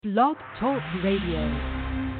Blog Talk Radio.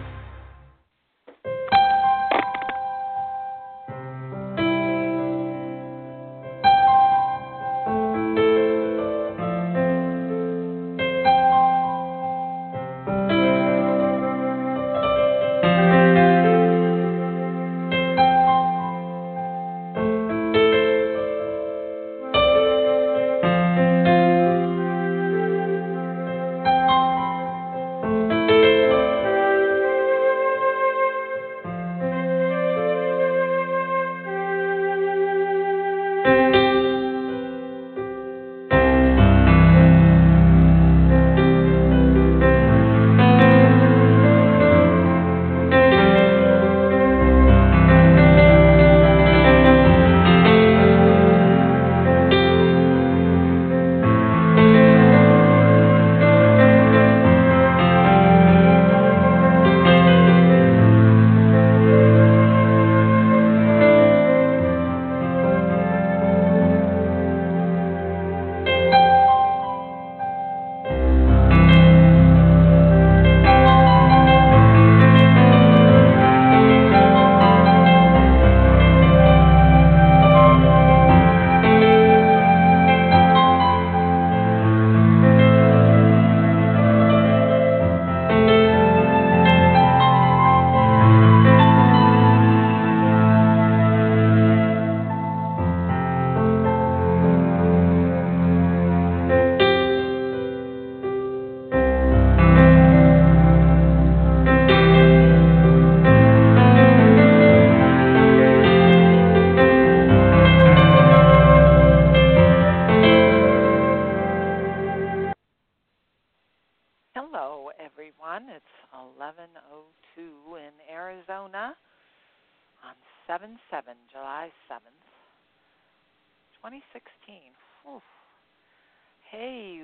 Hello, everyone. It's 11:02 in Arizona on 7/7, July 7th, 2016. Whew. Hey,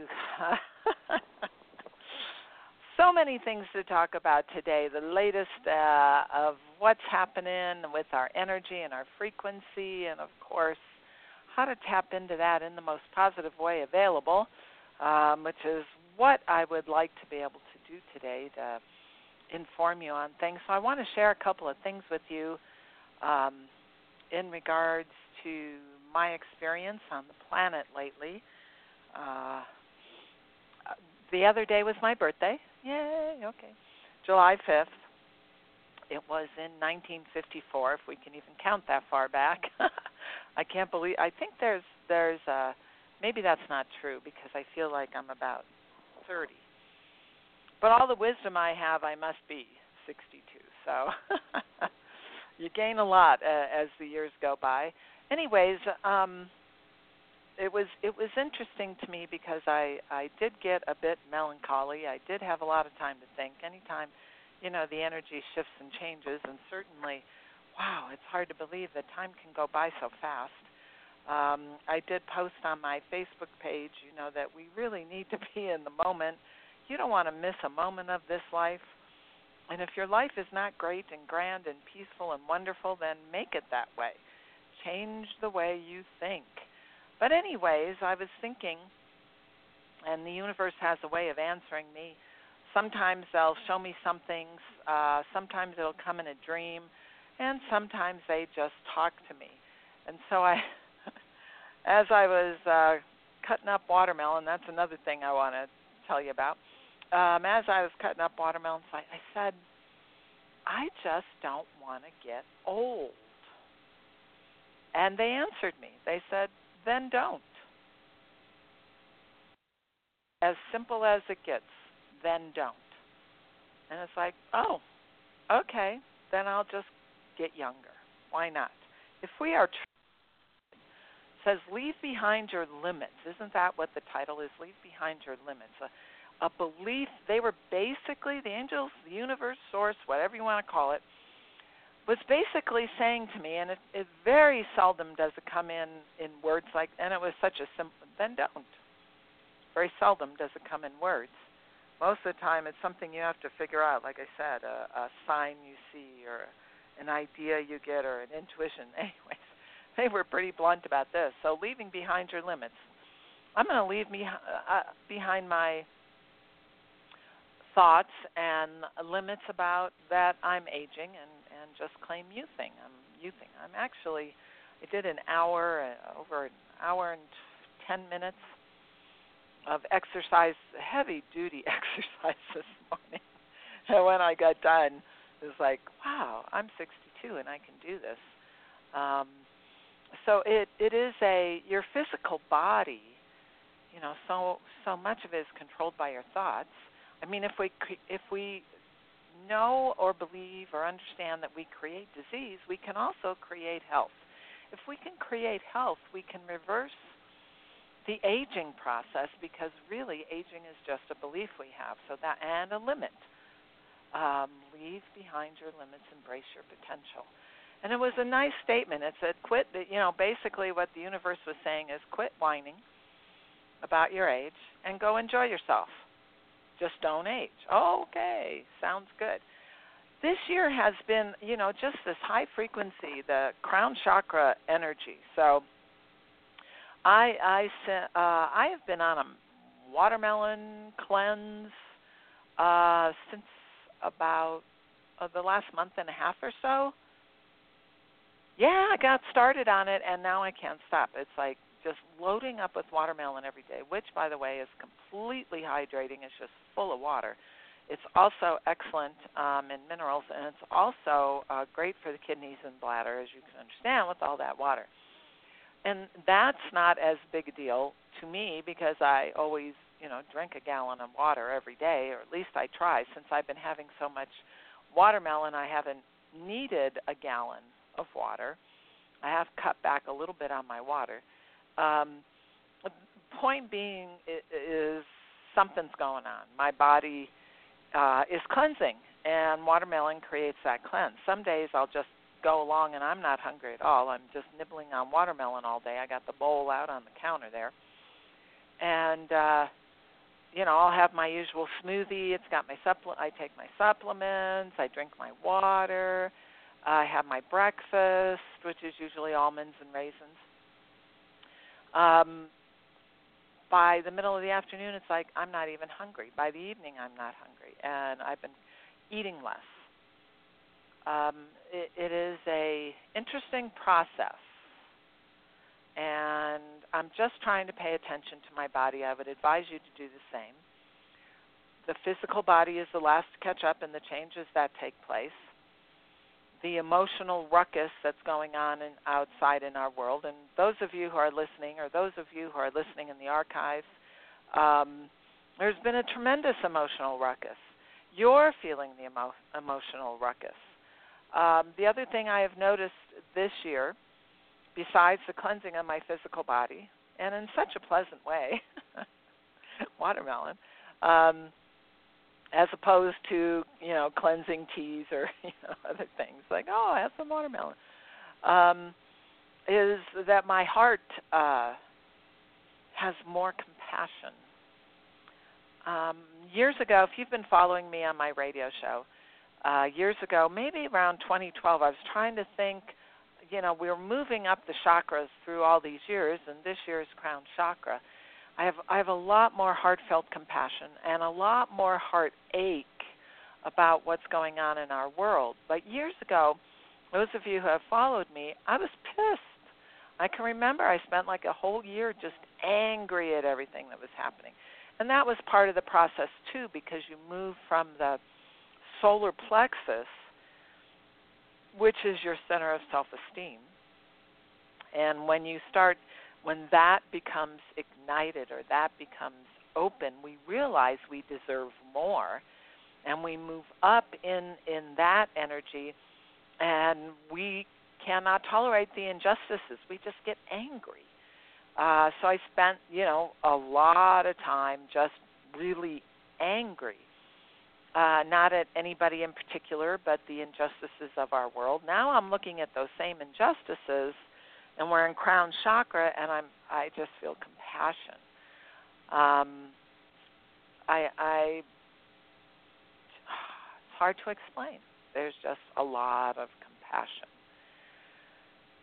so many things to talk about today. The latest of what's happening with our energy and our frequency, and, of course, how to tap into that in the most positive way available, which is what I would like to be able to do today to inform you on things. So I want to share a couple of things with you in regards to my experience on the planet lately. The other day was my birthday. Yay, okay. July 5th. It was in 1954, if we can even count that far back. I can't believe, I think there's maybe that's not true because I feel like I'm about 30. But all the wisdom I have, I must be 62. So you gain a lot as the years go by. Anyways, it was interesting to me because I did get a bit melancholy. I did have a lot of time to think. Anytime, the energy shifts and changes, and certainly, wow, it's hard to believe that time can go by so fast. I did post on my Facebook page, that we really need to be in the moment. You don't want to miss a moment of this life. And if your life is not great and grand and peaceful and wonderful, then make it that way. Change the way you think. But anyways, I was thinking, and the universe has a way of answering me. Sometimes they'll show me some things. Sometimes it'll come in a dream. And sometimes they just talk to me. And so as I was cutting up watermelon, that's another thing I want to tell you about. As I was cutting up watermelons, I said, I just don't want to get old. And they answered me. They said, then don't. As simple as it gets, then don't. And it's like, oh, okay, then I'll just get younger. Why not? If we are says, leave behind your limits. Isn't that what the title is? Leave behind your limits. A belief, they were basically, the angels, the universe, source, whatever you want to call it, was basically saying to me, and it very seldom does it come in words like, and it was such a simple, then don't. Very seldom does it come in words. Most of the time it's something you have to figure out, like I said, a sign you see or an idea you get or an intuition. Anyways, they were pretty blunt about this. So leaving behind your limits. I'm going to leave me behind my thoughts and limits about that I'm aging and just claim youthing. I'm actually, I did over an hour and 10 minutes of exercise, heavy-duty exercise this morning. And when I got done, it was like, wow, I'm 62 and I can do this. So it is your physical body, so much of it is controlled by your thoughts. I mean, if we know or believe or understand that we create disease, we can also create health. If we can create health, we can reverse the aging process, because really aging is just a belief we have. So that, and a limit. Leave behind your limits, embrace your potential. And it was a nice statement. It said, basically what the universe was saying is quit whining about your age and go enjoy yourself. Just don't age. Oh, okay, sounds good. This year has been, just this high frequency, the crown chakra energy. So I have been on a watermelon cleanse since about the last month and a half or so. Yeah, I got started on it, and now I can't stop. It's like just loading up with watermelon every day, which, by the way, is completely hydrating. It's just full of water. It's also excellent in minerals, and it's also great for the kidneys and bladder, as you can understand, with all that water. And that's not as big a deal to me, because I always, drink a gallon of water every day, or at least I try. Since I've been having so much watermelon, I haven't needed a gallon of water. I have cut back a little bit on my water. The point being is something's going on. My body is cleansing, and watermelon creates that cleanse. Some days I'll just go along and I'm not hungry at all. I'm just nibbling on watermelon all day. I got the bowl out on the counter there. And, I'll have my usual smoothie. It's got my I take my supplements. I drink my water. I have my breakfast, which is usually almonds and raisins. By the middle of the afternoon, it's like I'm not even hungry. By the evening, I'm not hungry, and I've been eating less. It is a interesting process, and I'm just trying to pay attention to my body. I would advise you to do the same. The physical body is the last to catch up in the changes that take place. The emotional ruckus that's going on outside in our world, and those of you who are listening, or those of you who are listening in the archives, there's been a tremendous emotional ruckus. You're feeling the emotional ruckus. The other thing I have noticed this year, besides the cleansing of my physical body, and in such a pleasant way, watermelon, as opposed to, cleansing teas or, other things, like, oh, I have some watermelon, is that my heart has more compassion. Years ago, if you've been following me on my radio show, years ago, maybe around 2012, I was trying to think, we were moving up the chakras through all these years, and this year's crown chakra. I have a lot more heartfelt compassion and a lot more heartache about what's going on in our world. But years ago, those of you who have followed me, I was pissed. I can remember I spent like a whole year just angry at everything that was happening. And that was part of the process, too, because you move from the solar plexus, which is your center of self-esteem. And when that becomes ignited or that becomes open, we realize we deserve more, and we move up in that energy, and we cannot tolerate the injustices. We just get angry. So I spent, a lot of time just really angry, not at anybody in particular, but the injustices of our world. Now I'm looking at those same injustices, and we're in crown chakra, and I just feel compassion. It's hard to explain. There's just a lot of compassion.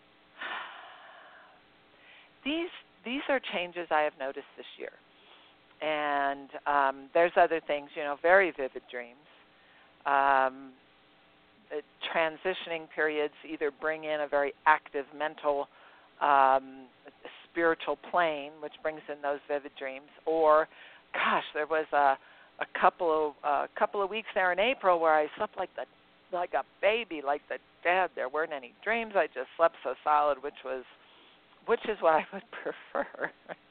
These are changes I have noticed this year. And there's other things, very vivid dreams. Transitioning periods either bring in a very active mental, spiritual plane, which brings in those vivid dreams. Or, gosh, there was a couple of weeks there in April where I slept like a baby, like the dead. There weren't any dreams. I just slept so solid, which is what I would prefer.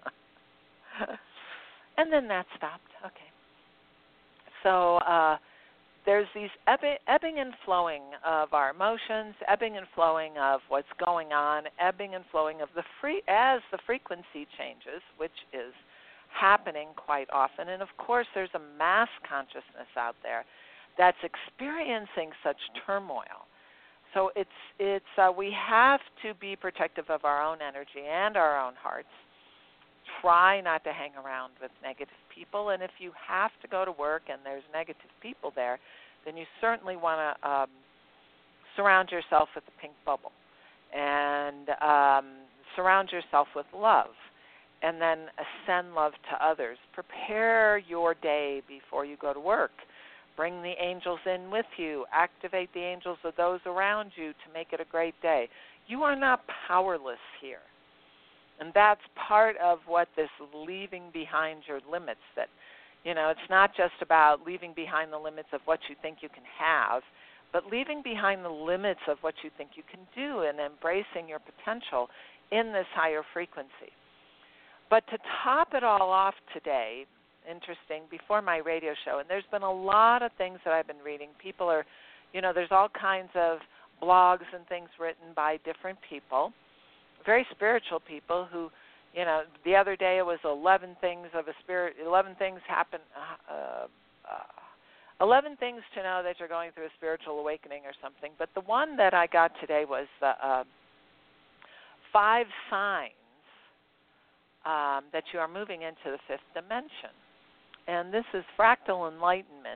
And then that stopped. Okay. So there's these ebbing and flowing of our emotions, ebbing and flowing of what's going on, ebbing and flowing of as the frequency changes, which is happening quite often. And of course, there's a mass consciousness out there that's experiencing such turmoil. So we have to be protective of our own energy and our own hearts. Try not to hang around with negative people, and if you have to go to work and there's negative people there, then you certainly want to surround yourself with a pink bubble and surround yourself with love, and then send love to others. Prepare your day before you go to work. Bring the angels in with you. Activate the angels of those around you to make it a great day. You are not powerless here. And that's part of what this leaving behind your limits, that, it's not just about leaving behind the limits of what you think you can have, but leaving behind the limits of what you think you can do and embracing your potential in this higher frequency. But to top it all off today, interesting, before my radio show, and there's been a lot of things that I've been reading. People are, there's all kinds of blogs and things written by different people, very spiritual people who, the other day it was 11 things of a spirit, 11 things happen, 11 things to know that you're going through a spiritual awakening or something. But the one that I got today was 5 signs that you are moving into the 5th dimension. And this is Fractal Enlightenment,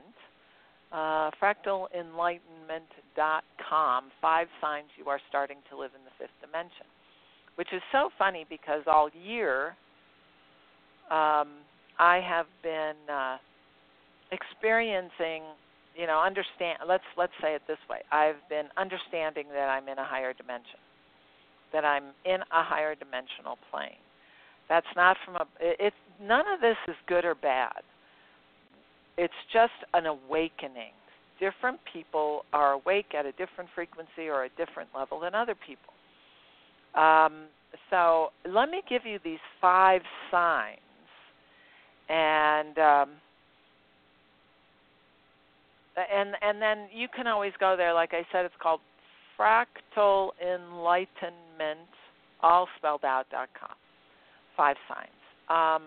fractalenlightenment.com, 5 signs you are starting to live in the 5th dimension. Which is so funny because all year I have been experiencing, let's say it this way. I've been understanding that I'm in a higher dimension, that I'm in a higher dimensional plane. That's not none of this is good or bad. It's just an awakening. Different people are awake at a different frequency or a different level than other people. So let me give you these 5 signs, and then you can always go there. Like I said, it's called Fractal Enlightenment, all spelled out.com. 5 signs.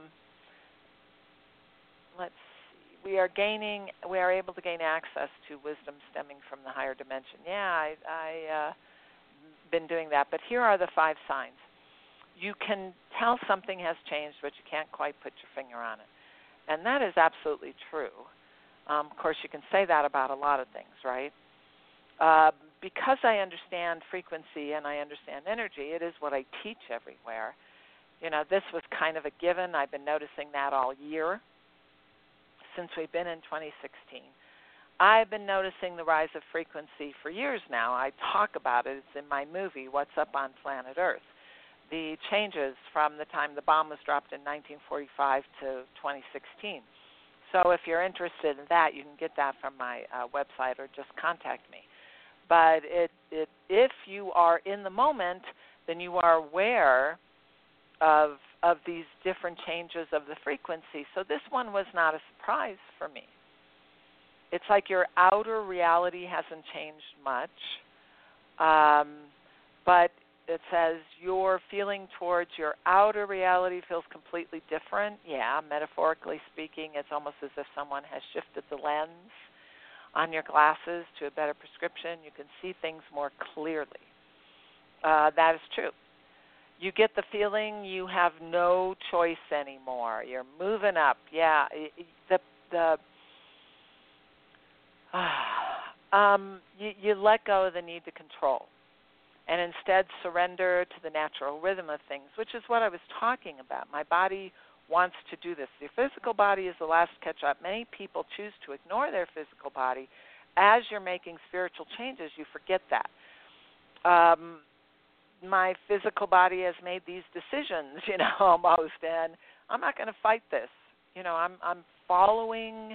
Let's see. We are able to gain access to wisdom stemming from the higher dimension. Yeah, I been doing that, but here are the 5 signs. You can tell something has changed, but you can't quite put your finger on it. And that is absolutely true. Of course, you can say that about a lot of things, right? Because I understand frequency and I understand energy, it is what I teach everywhere. This was kind of a given. I've been noticing that all year since we've been in 2016. I've been noticing the rise of frequency for years now. I talk about it. It's in my movie, What's Up on Planet Earth. The changes from the time the bomb was dropped in 1945 to 2016. So if you're interested in that, you can get that from my website or just contact me. But if you are in the moment, then you are aware of these different changes of the frequency. So this one was not a surprise for me. It's like your outer reality hasn't changed much, but it says your feeling towards your outer reality feels completely different. Yeah, metaphorically speaking, it's almost as if someone has shifted the lens on your glasses to a better prescription. You can see things more clearly. That is true. You get the feeling you have no choice anymore. You're moving up. Yeah, you let go of the need to control and instead surrender to the natural rhythm of things, which is what I was talking about. My body wants to do this. The physical body is the last to catch up. Many people choose to ignore their physical body. As you're making spiritual changes, you forget that. My physical body has made these decisions, almost, and I'm not going to fight this. I'm following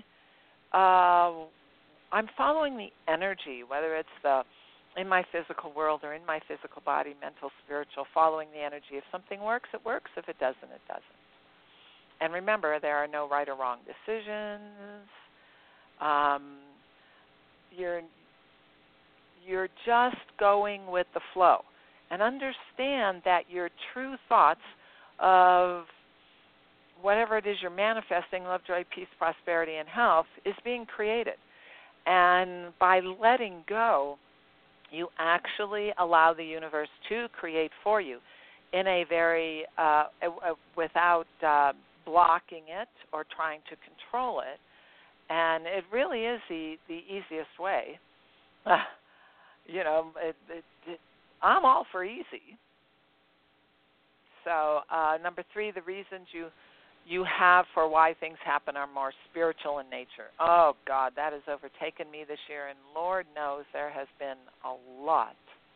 the energy, whether it's in my physical world or in my physical body, mental, spiritual, following the energy. If something works, it works. If it doesn't, it doesn't. And remember, there are no right or wrong decisions. You're just going with the flow. And understand that your true thoughts of whatever it is you're manifesting, love, joy, peace, prosperity, and health, is being created. And by letting go, you actually allow the universe to create for you in a very, without blocking it or trying to control it. And it really is the easiest way. I'm all for easy. So number 3, the reasons you have for why things happen are more spiritual in nature. Oh, God, that has overtaken me this year, and Lord knows there has been a lot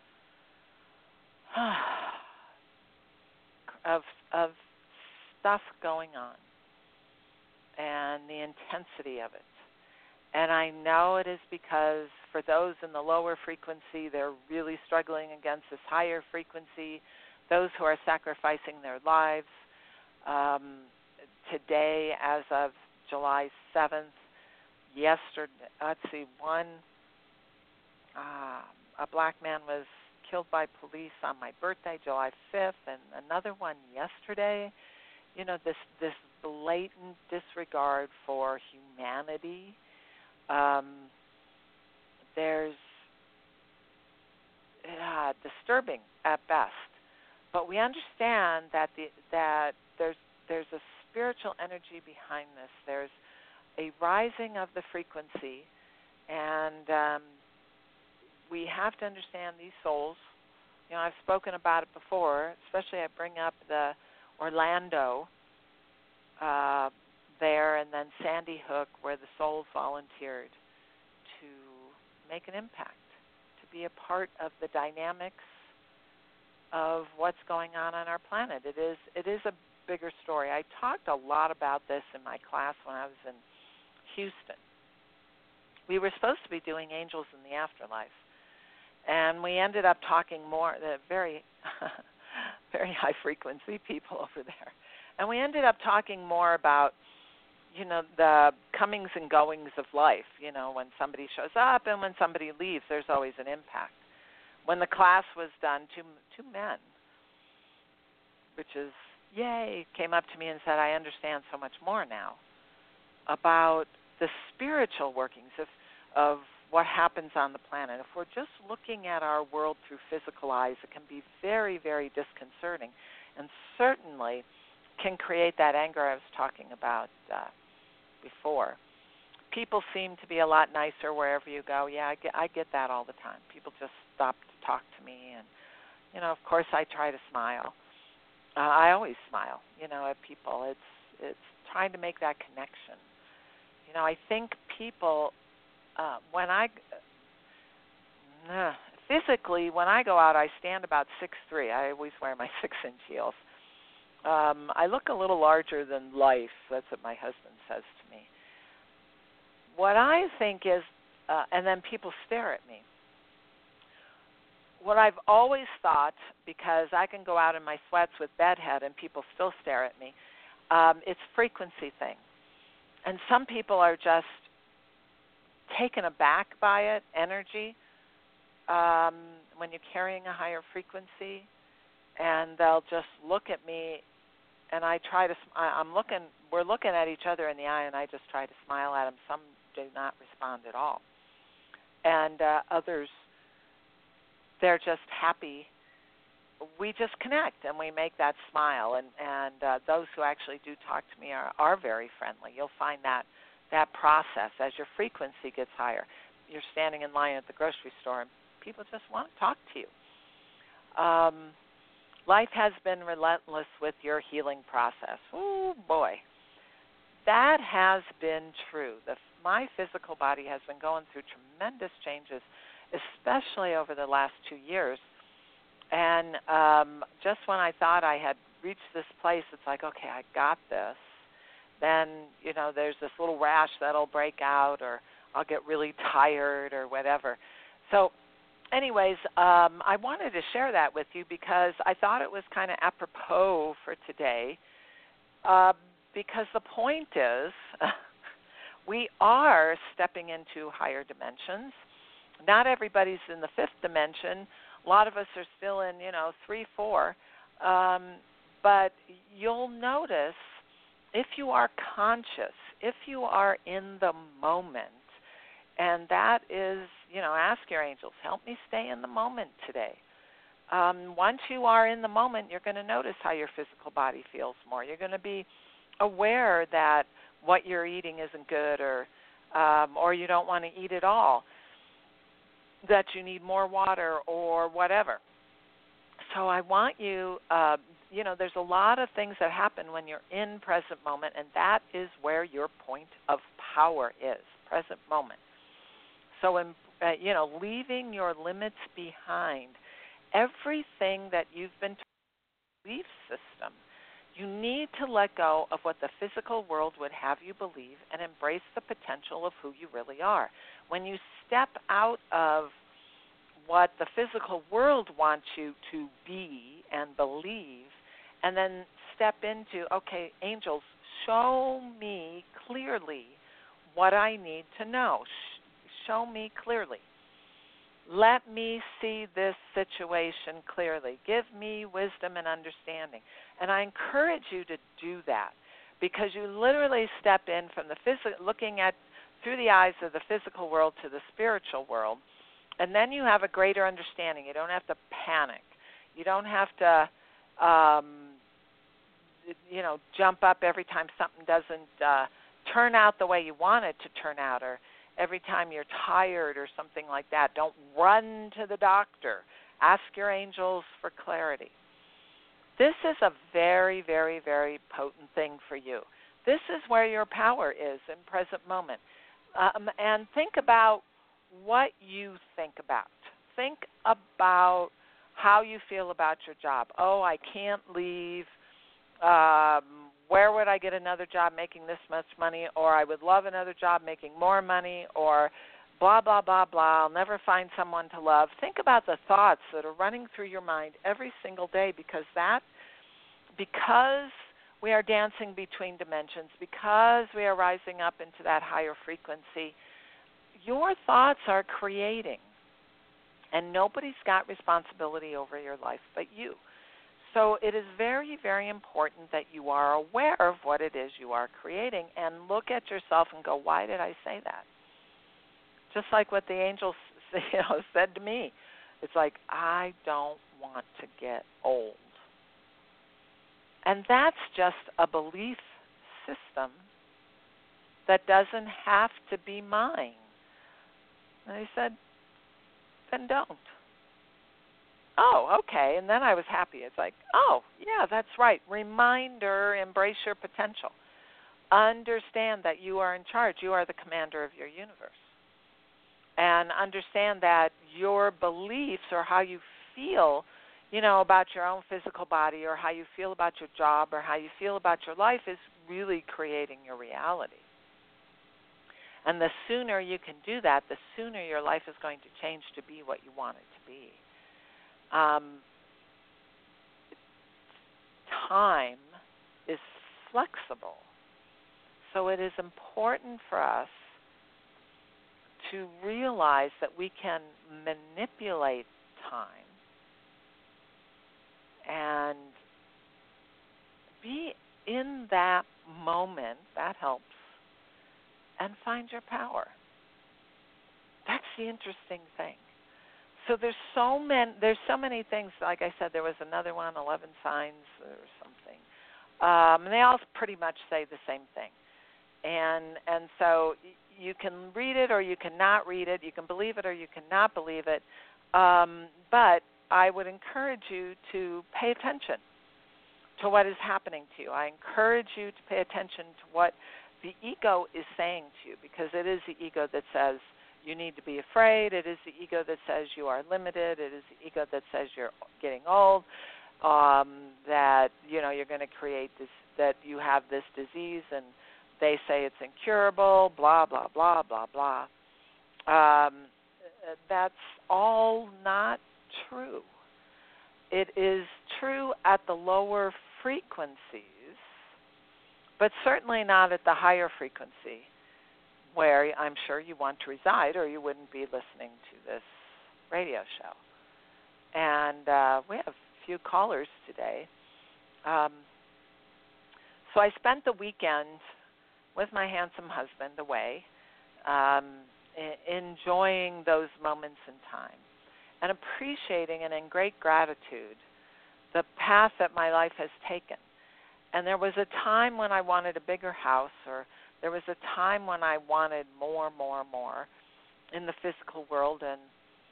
of stuff going on and the intensity of it. And I know it is because for those in the lower frequency, they're really struggling against this higher frequency, those who are sacrificing their lives. Today, as of July 7th, yesterday, a black man was killed by police on my birthday, July 5th, and another one yesterday. This blatant disregard for humanity. There's disturbing at best, but we understand that there's a spiritual energy behind this. There's a rising of the frequency, and we have to understand these souls. I've spoken about it before, especially I bring up the Orlando there, and then Sandy Hook, where the souls volunteered to make an impact, to be a part of the dynamics of what's going on our planet. It is a bigger story. I talked a lot about this in my class when I was in Houston. We were supposed to be doing angels in the afterlife, and we ended up talking more, the very, very high frequency people over there, and we ended up talking more about the comings and goings of life. When somebody shows up and when somebody leaves, there's always an impact. When the class was done, two men, which is yay, came up to me and said, I understand so much more now about the spiritual workings of what happens on the planet. If we're just looking at our world through physical eyes, it can be very, very disconcerting, and certainly can create that anger I was talking about before. People seem to be a lot nicer wherever you go. Yeah, I get that all the time. People just stop to talk to me, and of course I try to smile. I always smile, at people. It's trying to make that connection. I think people, physically, when I go out, I stand about 6'3". I always wear my 6-inch heels. I look a little larger than life. That's what my husband says to me. What I think is, and then people stare at me. What I've always thought, because I can go out in my sweats with bedhead and people still stare at me, it's a frequency thing. And some people are just taken aback by it, energy, when you're carrying a higher frequency, and they'll just look at me, and we're looking at each other in the eye, and I just try to smile at them. Some do not respond at all. And others, they're just happy. We just connect, and we make that smile. And those who actually do talk to me are very friendly. You'll find that process as your frequency gets higher. You're standing in line at the grocery store, and people just want to talk to you. Life has been relentless with your healing process. Oh, boy. That has been true. My physical body has been going through tremendous changes, especially over the last 2 years. And just when I thought I had reached this place, it's like, okay, I got this. Then, there's this little rash that'll break out, or I'll get really tired or whatever. So anyways, I wanted to share that with you because I thought it was kind of apropos for today, because the point is we are stepping into higher dimensions. Not everybody's in the fifth dimension. A lot of us are still in, 3, 4. But you'll notice if you are conscious, if you are in the moment, and that is, ask your angels, help me stay in the moment today. Once you are in the moment, you're going to notice how your physical body feels more. You're going to be aware that what you're eating isn't good, or you don't want to eat at all, that you need more water or whatever. So I want you, there's a lot of things that happen when you're in present moment, and that is where your point of power is, present moment. So, leaving your limits behind, everything that you've been taught, belief system, you need to let go of what the physical world would have you believe and embrace the potential of who you really are. When you step out of what the physical world wants you to be and believe, and then step into, okay, angels, show me clearly what I need to know. Show me clearly. Let me see this situation clearly. Give me wisdom and understanding. And I encourage you to do that, because you literally step in from the looking at through the eyes of the physical world to the spiritual world, and then you have a greater understanding. You don't have to panic. You don't have to, jump up every time something doesn't turn out the way you want it to turn out, or every time you're tired or something like that. Don't run to the doctor. Ask your angels for clarity. This is a very, very, very potent thing for you. This is where your power is in present moment. And think about what you think about. Think about how you feel about your job. Oh, I can't leave. Where would I get another job making this much money? Or I would love another job making more money, or blah, blah, blah, blah. I'll never find someone to love. Think about the thoughts that are running through your mind every single day, because we are dancing between dimensions, because we are rising up into that higher frequency, your thoughts are creating. And nobody's got responsibility over your life but you. So it is very, very important that you are aware of what it is you are creating and look at yourself and go, why did I say that? Just like what the angels said to me. It's like, I don't want to get old. And that's just a belief system that doesn't have to be mine. And I said, then don't. Oh, okay. And then I was happy. It's like, oh, yeah, that's right. Reminder, embrace your potential. Understand that you are in charge. You are the commander of your universe. And understand that your beliefs, or how you feel, about your own physical body, or how you feel about your job, or how you feel about your life, is really creating your reality. And the sooner you can do that, the sooner your life is going to change to be what you want it to be. Time is flexible. So it is important for us to realize that we can manipulate time and be in that moment. That helps. And find your power. That's the interesting thing. So there's so many things. Like I said, there was another one, 11 signs or something. And they all pretty much say the same thing. And so you can read it or you cannot read it. You can believe it or you cannot believe it. But I would encourage you to pay attention to what is happening to you. I encourage you to pay attention to what the ego is saying to you, because it is the ego that says you need to be afraid. It is the ego that says you are limited. It is the ego that says you're getting old, that you're going to create this, that you have this disease, and they say it's incurable, blah, blah, blah, blah, blah. That's all not true. It is true at the lower frequencies, but certainly not at the higher frequency, where I'm sure you want to reside, or you wouldn't be listening to this radio show. And we have a few callers today. So I spent the weekend with my handsome husband away, enjoying those moments in time and appreciating and in great gratitude the path that my life has taken. And there was a time when I wanted a bigger house, or there was a time when I wanted more in the physical world. And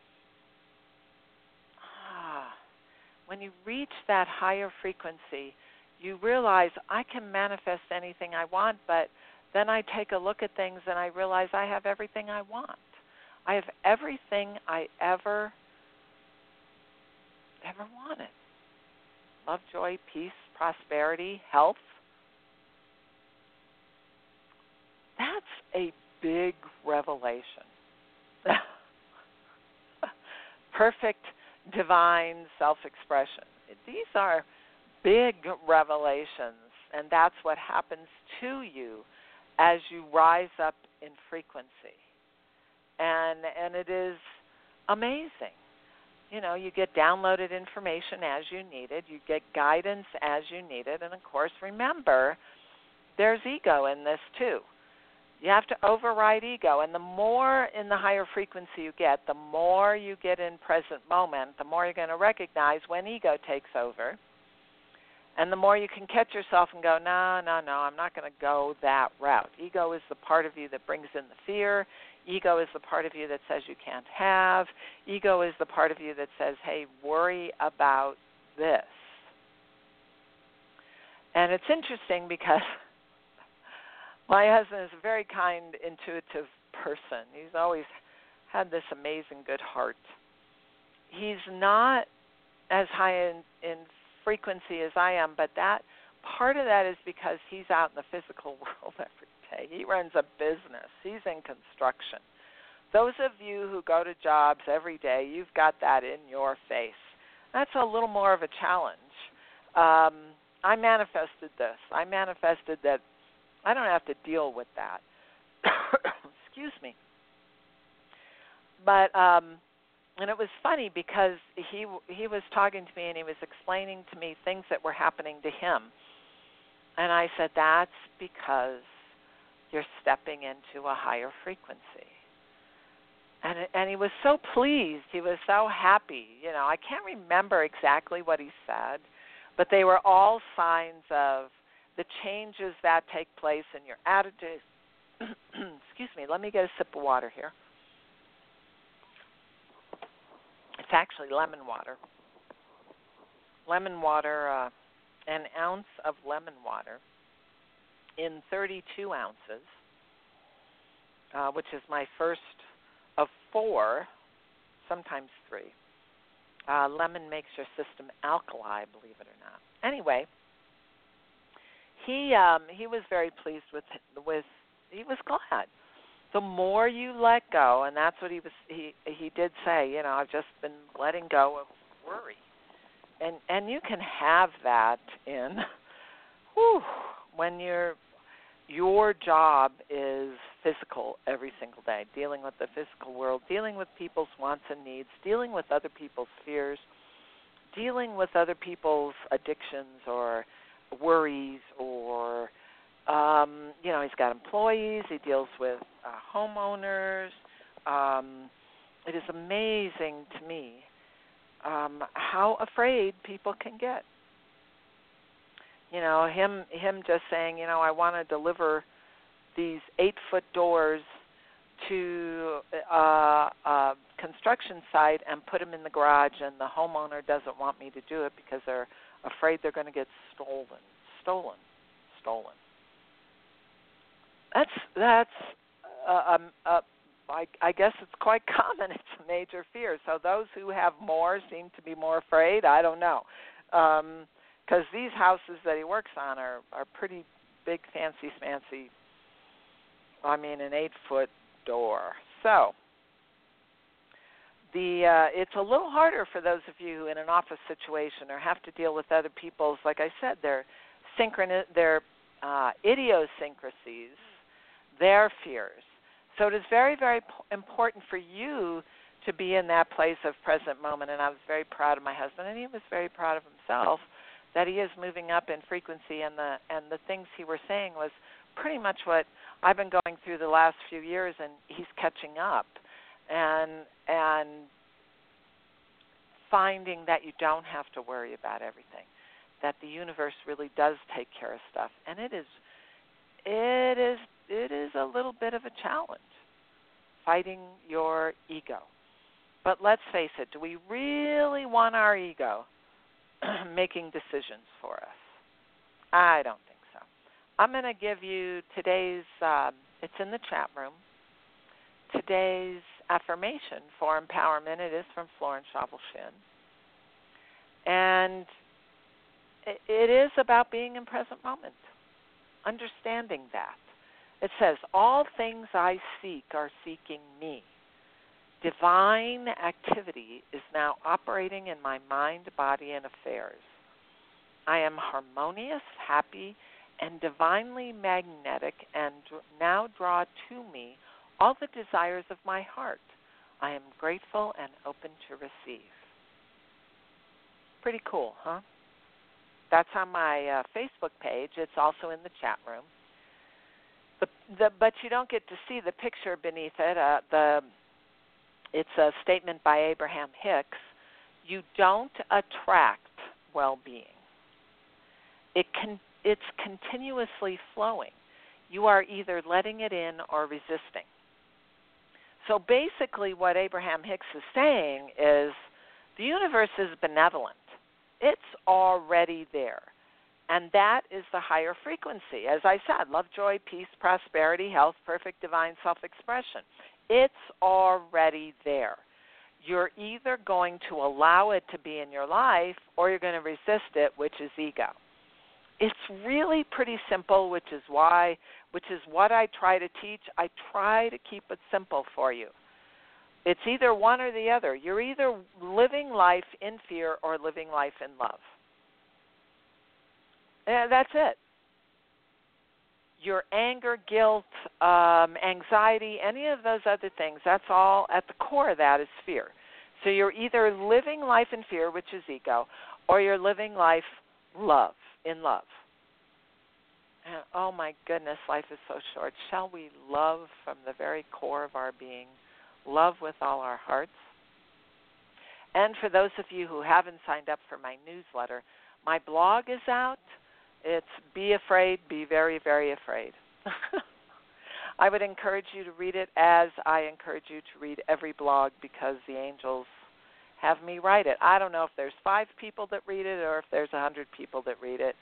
when you reach that higher frequency, you realize I can manifest anything I want, but then I take a look at things and I realize I have everything I want. I have everything I ever wanted. Love, joy, peace, prosperity, health. That's a big revelation. Perfect divine self-expression. These are big revelations, and that's what happens to you as you rise up in frequency. And it is amazing. You get downloaded information as you need it. You get guidance as you need it. And, of course, remember, there's ego in this, too. You have to override ego. And the more in the higher frequency you get, the more you get in present moment, the more you're going to recognize when ego takes over. And the more you can catch yourself and go, no, I'm not going to go that route. Ego is the part of you that brings in the fear. Ego is the part of you that says you can't have. Ego is the part of you that says, hey, worry about this. And it's interesting because my husband is a very kind, intuitive person. He's always had this amazing good heart. He's not as high in frequency as I am, but that part of that is because he's out in the physical world every day. He runs a business. He's in construction. Those of you who go to jobs every day, you've got that in your face. That's a little more of a challenge. I manifested this. I manifested that I don't have to deal with that. Excuse me. But and it was funny because he was talking to me and he was explaining to me things that were happening to him. And I said, that's because you're stepping into a higher frequency. And he was so pleased. He was so happy. I can't remember exactly what he said, but they were all signs of the changes that take place in your attitude. Excuse me, let me get a sip of water here. It's actually lemon water. Lemon water, an ounce of lemon water in 32 ounces, which is my first of 4, sometimes 3. Lemon makes your system alkali, believe it or not. Anyway, he was very pleased with he was glad. The more you let go, and that's what he did say, I've just been letting go of worry. And you can have that in when your job is physical every single day, dealing with the physical world, dealing with people's wants and needs, dealing with other people's fears, dealing with other people's addictions or worries, or he's got employees, he deals with homeowners. It is amazing to me how afraid people can get. Him just saying, I want to deliver these 8-foot doors to a construction site and put them in the garage, and the homeowner doesn't want me to do it because they're afraid they're going to get stolen. That's I guess it's quite common. It's a major fear. So those who have more seem to be more afraid. I don't know, because these houses that he works on are pretty big, fancy, smancy. I mean, an 8-foot door. So it's a little harder for those of you in an office situation or have to deal with other people's, like I said, their idiosyncrasies, their fears. So it is very, very important for you to be in that place of present moment. And I was very proud of my husband, and he was very proud of himself that he is moving up in frequency. And the things he was saying was pretty much what I've been going through the last few years, and he's catching up. And finding that you don't have to worry about everything, that the universe really does take care of stuff, and it is a little bit of a challenge, fighting your ego. But let's face it, do we really want our ego making decisions for us? I don't think so. I'm going to give you today's, it's in the chat room, today's affirmation for empowerment. It is from Florence Scovel Shinn. And it is about being in present moment, understanding that. It says, all things I seek are seeking me. Divine activity is now operating in my mind, body, and affairs. I am harmonious, happy, and divinely magnetic, and now draw to me all the desires of my heart. I am grateful and open to receive. Pretty cool, huh? That's on my Facebook page. It's also in the chat room. But you don't get to see the picture beneath it. It's a statement by Abraham Hicks. You don't attract well-being. It's continuously flowing. You are either letting it in or resisting. So basically what Abraham Hicks is saying is the universe is benevolent. It's already there. And that is the higher frequency. As I said, love, joy, peace, prosperity, health, perfect divine self-expression. It's already there. You're either going to allow it to be in your life or you're going to resist it, which is ego. It's really pretty simple, which is what I try to teach. I try to keep it simple for you. It's either one or the other. You're either living life in fear or living life in love. That's it. Your anger, guilt, anxiety, any of those other things, that's all at the core of that is fear. So you're either living life in fear, which is ego, or you're living life in love. And, oh my goodness, life is so short. Shall we love from the very core of our being, love with all our hearts? And for those of you who haven't signed up for my newsletter, my blog is out. It's Be Afraid, Be Very, Very Afraid. I would encourage you to read it as I encourage you to read every blog because the angels have me write it. I don't know if there's 5 people that read it or if there's 100 people that read it.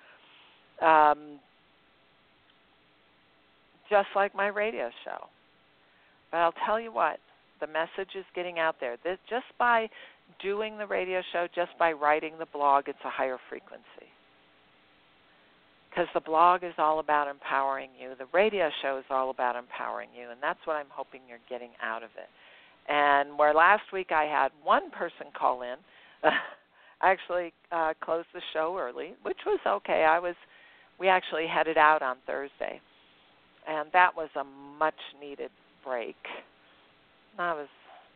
Just like my radio show. But I'll tell you what, the message is getting out there. Just by doing the radio show, just by writing the blog, it's a higher frequency. Because the blog is all about empowering you. The radio show is all about empowering you, and that's what I'm hoping you're getting out of it. And where last week I had one person call in, I actually closed the show early, which was okay. We actually headed out on Thursday, and that was a much-needed break. But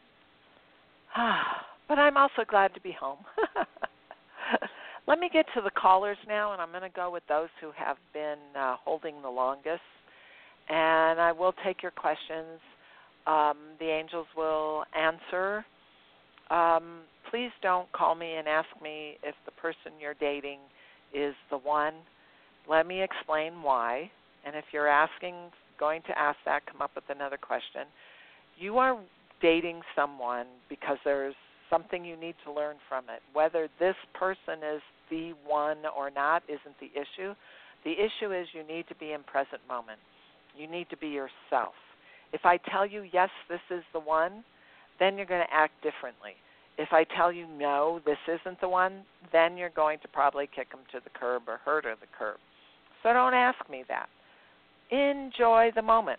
I'm also glad to be home. Let me get to the callers now, and I'm going to go with those who have been holding the longest. And I will take your questions. The angels will answer. Please don't call me and ask me if the person you're dating is the one. Let me explain why. And if you're going to ask that, come up with another question. You are dating someone because there's something you need to learn from it. Whether this person is the one or not isn't the issue. The issue is you need to be in present moment. You need to be yourself. If I tell you, yes, this is the one, then you're going to act differently. If I tell you, no, this isn't the one, then you're going to probably kick them to the curb or her to the curb. So don't ask me that. Enjoy the moment.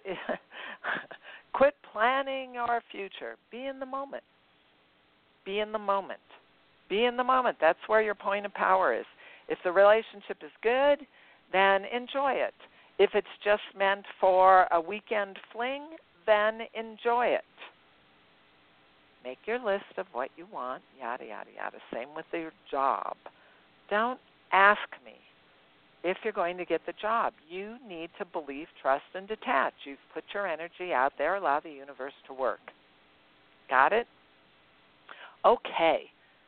Quit planning your future. Be in the moment. Be in the moment. Be in the moment. That's where your point of power is. If the relationship is good, then enjoy it. If it's just meant for a weekend fling, then enjoy it. Make your list of what you want, yada, yada, yada. Same with your job. Don't ask me if you're going to get the job. You need to believe, trust, and detach. You've put your energy out there. Allow the universe to work. Got it? Okay.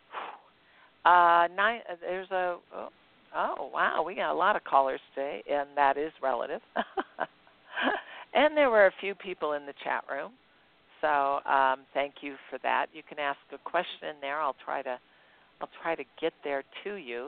There's a... Oh, wow, we got a lot of callers today, and that is relative. And there were a few people in the chat room, so thank you for that. You can ask a question in there. I'll try to get there to you.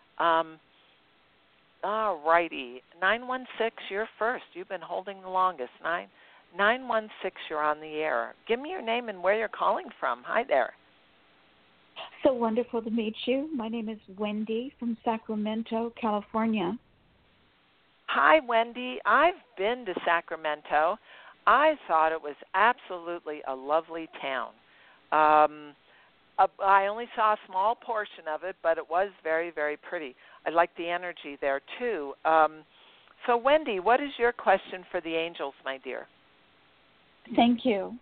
All righty, 916, you're first. You've been holding the longest. 916, you're on the air. Give me your name and where you're calling from. Hi there. So wonderful to meet you. My name is Wendy from Sacramento, California. Hi, Wendy. I've been to Sacramento. I thought it was absolutely a lovely town. I only saw a small portion of it, but it was very, very pretty. I like the energy there, too. So, Wendy, what is your question for the angels, my dear? Thank you.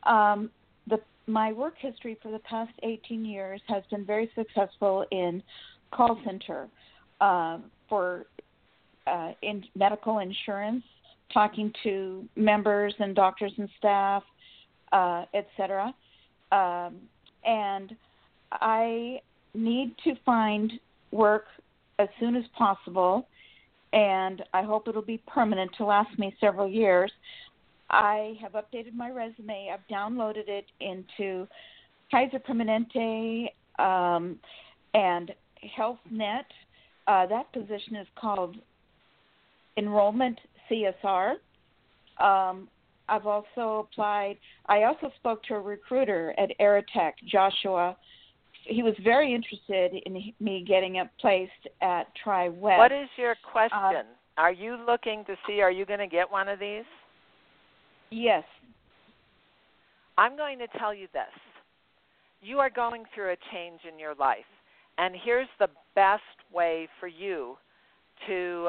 My work history for the past 18 years has been very successful in call center for in medical insurance, talking to members and doctors and staff, etc. And I need to find work as soon as possible, and I hope it'll be permanent to last me several years. I have updated my resume. I've downloaded it into Kaiser Permanente and HealthNet. That position is called Enrollment CSR. I've also applied. I also spoke to a recruiter at Aerotech, Joshua. He was very interested in me getting placed at Tri-West. What is your question? Are you looking to see, are you going to get one of these? Yes. I'm going to tell you this. You are going through a change in your life, and here's the best way for you to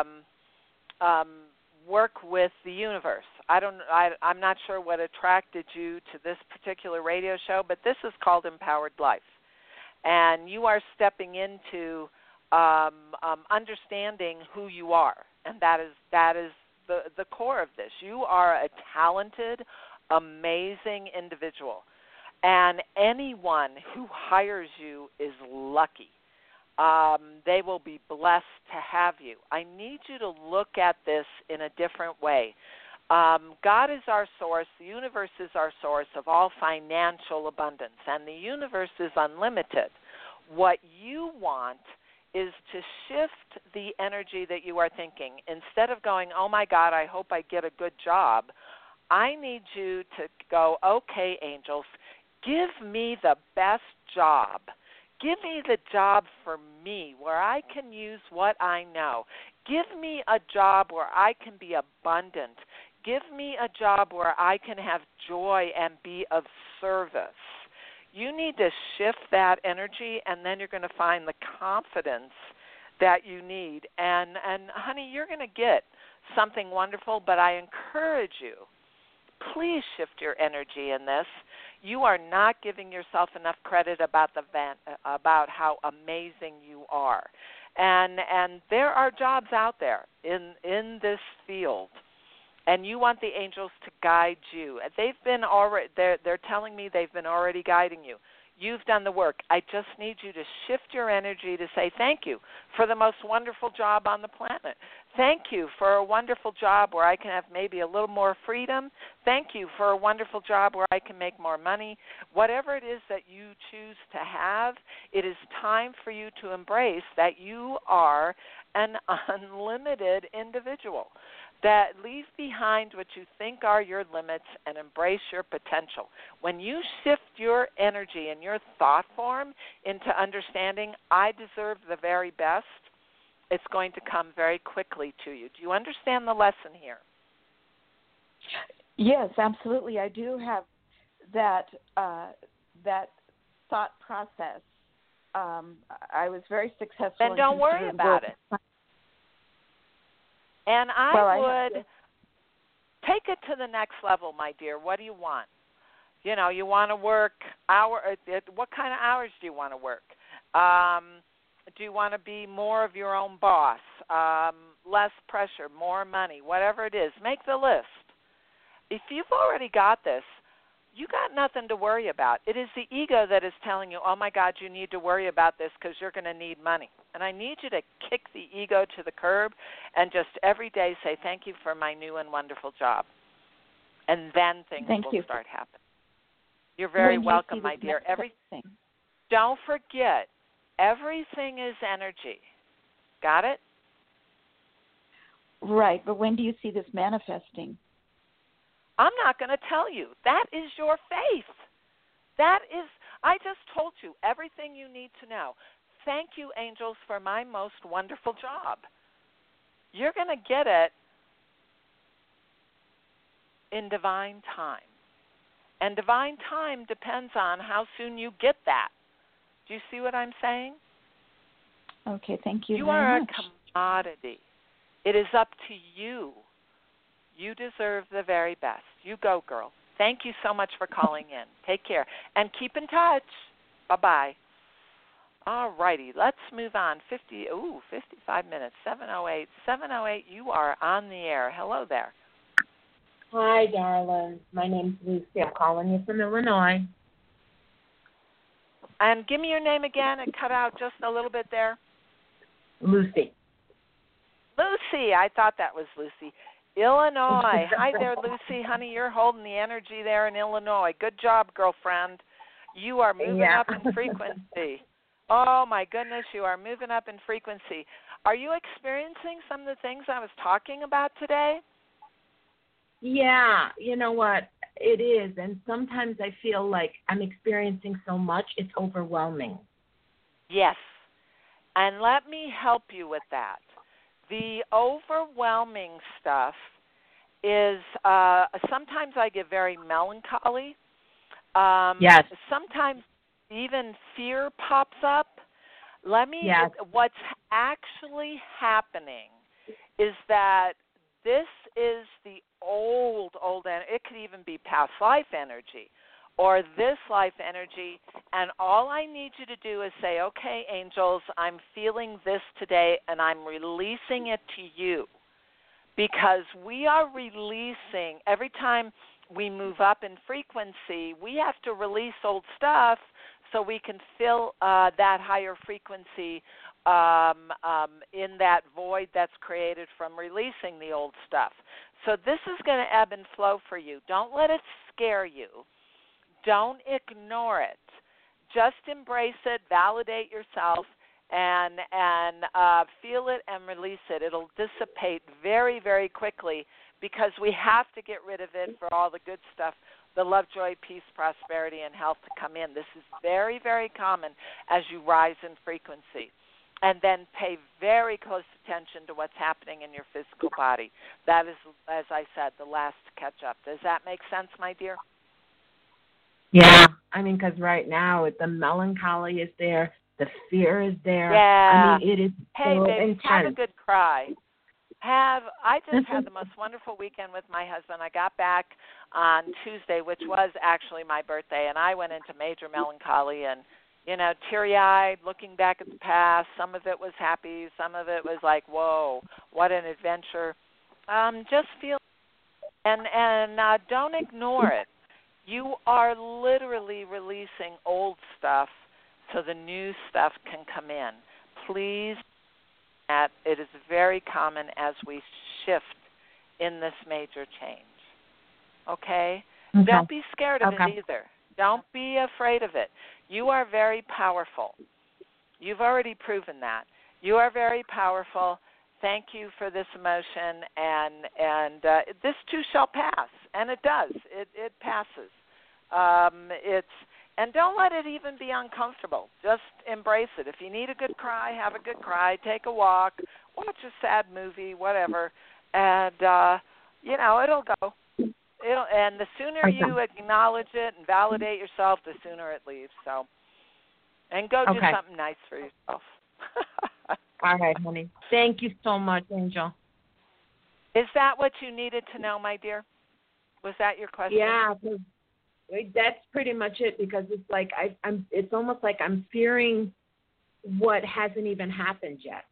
work with the universe. I'm not sure what attracted you to this particular radio show, but this is called Empowered Life, and you are stepping into understanding who you are, and that is the core of this. You are a talented, amazing individual, and anyone who hires you is lucky. They will be blessed to have you. I need you to look at this in a different way. God is our source. The universe is our source of all financial abundance, and the universe is unlimited. What you want is to shift the energy that you are thinking. Instead of going, oh, my God, I hope I get a good job, I need you to go, okay, angels, give me the best job. Give me the job for me where I can use what I know. Give me a job where I can be abundant. Give me a job where I can have joy and be of service. You need to shift that energy, and then you're going to find the confidence that you need. And honey, you're going to get something wonderful, but I encourage you, please shift your energy in this. You are not giving yourself enough credit about how amazing you are. And there are jobs out there in this field, and you want the angels to guide you. They're telling me they've been already guiding you. You've done the work. I just need you to shift your energy to say thank you for the most wonderful job on the planet. Thank you for a wonderful job where I can have maybe a little more freedom. Thank you for a wonderful job where I can make more money. Whatever it is that you choose to have, it is time for you to embrace that you are an unlimited individual. That leave behind what you think are your limits and embrace your potential. When you shift your energy and your thought form into understanding, I deserve the very best, it's going to come very quickly to you. Do you understand the lesson here? Yes, absolutely. I do have that thought process. I was very successful. Then don't worry about it. And I would take it to the next level, my dear. What do you want? You know, you want to work what kind of hours do you want to work? Do you want to be more of your own boss, less pressure, more money, whatever it is? Make the list. If you've already got this, you got nothing to worry about. It is the ego that is telling you, oh, my God, you need to worry about this because you're going to need money. And I need you to kick the ego to the curb and just every day say, thank you for my new and wonderful job. And then things will start happening. You're very welcome, my dear. Don't forget, everything is energy. Got it? Right, but when do you see this manifesting? I'm not going to tell you. That is your faith. I just told you everything you need to know. Thank you, angels, for my most wonderful job. You're going to get it in divine time. And divine time depends on how soon you get that. Do you see what I'm saying? Okay, thank you. You very are much. A commodity. It is up to you. You deserve the very best. You go, girl. Thank you so much for calling in. Take care. And keep in touch. Bye-bye. All righty. Let's move on. 55 minutes. 7:08. 7:08, you are on the air. Hello there. Hi, darling. My name's Lucy. I'm calling you from Illinois. And give me your name again. It cut out just a little bit there. Lucy. Lucy. I thought that was Lucy. Illinois. Hi there, Lucy. Honey, you're holding the energy there in Illinois. Good job, girlfriend. You are moving up in frequency. Oh, my goodness, you are moving up in frequency. Are you experiencing some of the things I was talking about today? Yeah, you know what? It is. And sometimes I feel like I'm experiencing so much, it's overwhelming. Yes. And let me help you with that. The overwhelming stuff is sometimes I get very melancholy. Yes. Sometimes even fear pops up. What's actually happening is that this is the old, and it could even be past life energy or this life energy, and all I need you to do is say, okay, angels, I'm feeling this today, and I'm releasing it to you, because we are releasing, every time we move up in frequency, we have to release old stuff so we can fill that higher frequency in that void that's created from releasing the old stuff. So this is going to ebb and flow for you. Don't let it scare you. Don't ignore it. Just embrace it, validate yourself, and feel it and release it. It'll dissipate very, very quickly because we have to get rid of it for all the good stuff, the love, joy, peace, prosperity, and health to come in. This is very, very common as you rise in frequency. And then pay very close attention to what's happening in your physical body. That is, as I said, the last to catch up. Does that make sense, my dear? Yeah, I mean, because right now the melancholy is there, the fear is there. Yeah. I mean, it is so baby, intense. have a good cry. I just had the most wonderful weekend with my husband. I got back on Tuesday, which was actually my birthday, and I went into major melancholy and, teary-eyed, looking back at the past. Some of it was happy. Some of it was like, whoa, what an adventure. Just feel, and don't ignore it. You are literally releasing old stuff so the new stuff can come in. Please, it is very common as we shift in this major change. Okay? Don't be scared of it either. Don't be afraid of it. You are very powerful. You've already proven that. You are very powerful. Thank you for this emotion, and this too shall pass, and it does. It passes. And don't let it even be uncomfortable. Just embrace it. If you need a good cry, have a good cry. Take a walk, watch a sad movie, whatever, and it'll go. And the sooner you acknowledge it and validate yourself, the sooner it leaves. So, and go do something nice for yourself. All right, honey. Thank you so much, Angel. Is that what you needed to know, my dear? Was that your question? Yeah, that's pretty much it, because it's like it's almost like I'm fearing what hasn't even happened yet.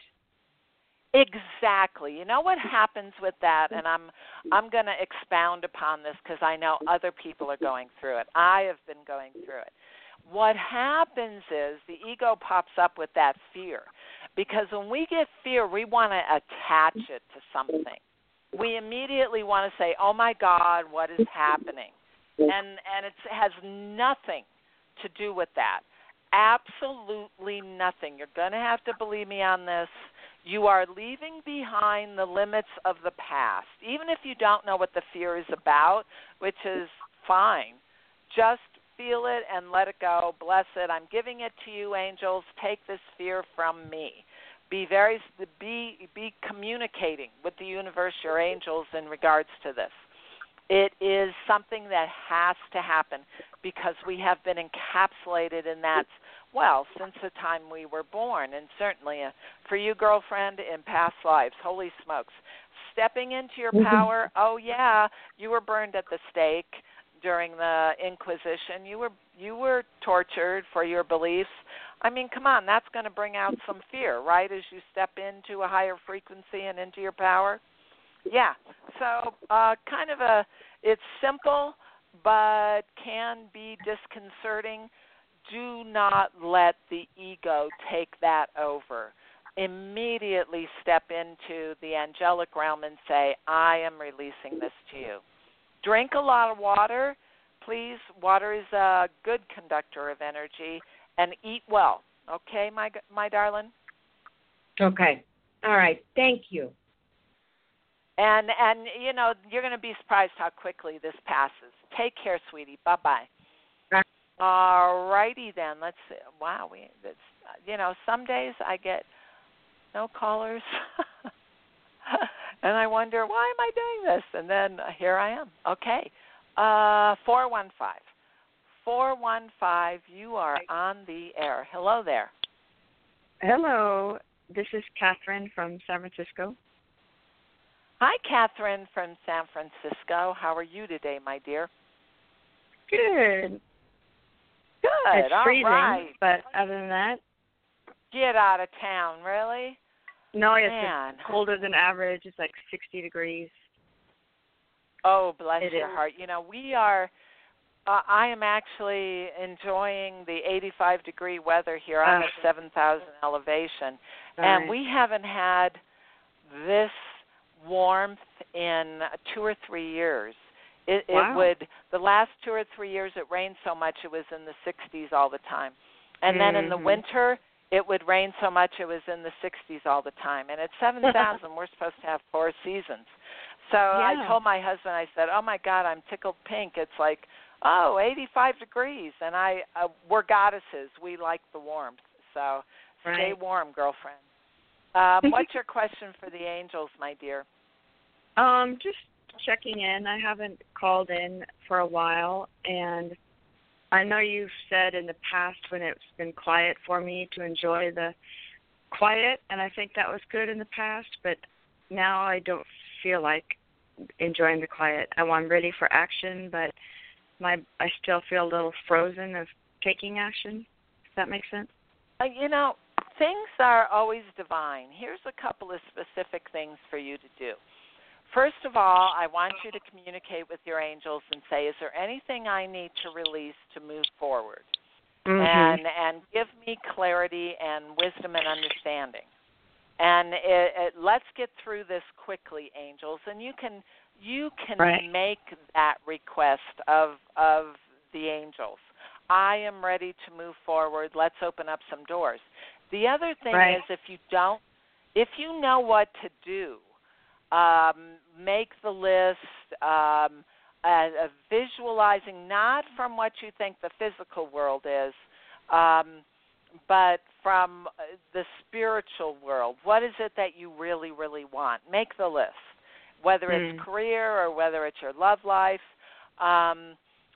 Exactly. You know what happens with that, and I'm going to expound upon this because I know other people are going through it. I have been going through it. What happens is the ego pops up with that fear, because when we get fear, we want to attach it to something. We immediately want to say, "Oh my God, what is happening?" And it has nothing to do with that. Absolutely nothing. You're going to have to believe me on this. You are leaving behind the limits of the past. Even if you don't know what the fear is about, which is fine, just feel it and let it go. Bless it. I'm giving it to you, angels. Take this fear from me. Be communicating with the universe, your angels, in regards to this. It is something that has to happen because we have been encapsulated in that, since the time we were born. And certainly for you, girlfriend, in past lives, holy smokes, stepping into your power, you were burned at the stake during the Inquisition. You were tortured for your beliefs. I mean, come on, that's going to bring out some fear, right, as you step into a higher frequency and into your power? Yeah, so it's simple but can be disconcerting. Do not let the ego take that over. Immediately step into the angelic realm and say, I am releasing this to you. Drink a lot of water, please. Water is a good conductor of energy, and eat well. Okay, my darling? Okay. All right. Thank you. And you're going to be surprised how quickly this passes. Take care, sweetie. Bye-bye. All righty then. Let's see. Wow, some days I get no callers. And I wonder, why am I doing this? And then here I am. Okay. 415. 415, you are on the air. Hello there. Hello. This is Catherine from San Francisco. Hi, Catherine from San Francisco. How are you today, my dear? Good. Good. It's freezing, right. But other than that, get out of town, really? No, it's colder than average. It's like 60 degrees. Oh, bless your heart. We are, I am actually enjoying the 85-degree weather here. I'm at 7,000 elevation. And we haven't had this warmth in 2 or 3 years. It would, the last 2 or 3 years it rained so much it was in the 60s all the time. And then in the winter it would rain so much it was in the 60s all the time. And at 7,000 we're supposed to have 4 seasons. So I told my husband, I said, oh my God, I'm tickled pink. It's like, 85 degrees. And we're goddesses. We like the warmth. So stay warm, girlfriend. What's your question for the angels, my dear? Just checking in. I haven't called in for a while, and I know you've said in the past when it's been quiet for me to enjoy the quiet, and I think that was good in the past, but now I don't feel like enjoying the quiet. I'm ready for action, but I still feel a little frozen of taking action. Does that make sense? Things are always divine. Here's a couple of specific things for you to do. First of all, I want you to communicate with your angels and say, is there anything I need to release to move forward? And give me clarity and wisdom and understanding. And let's get through this quickly, angels. And you can make that request of the angels. I am ready to move forward. Let's open up some doors. The other thing is, if you know what to do, make the list, visualizing not from what you think the physical world is, but from the spiritual world. What is it that you really, really want? Make the list, whether it's career or whether it's your love life. I'm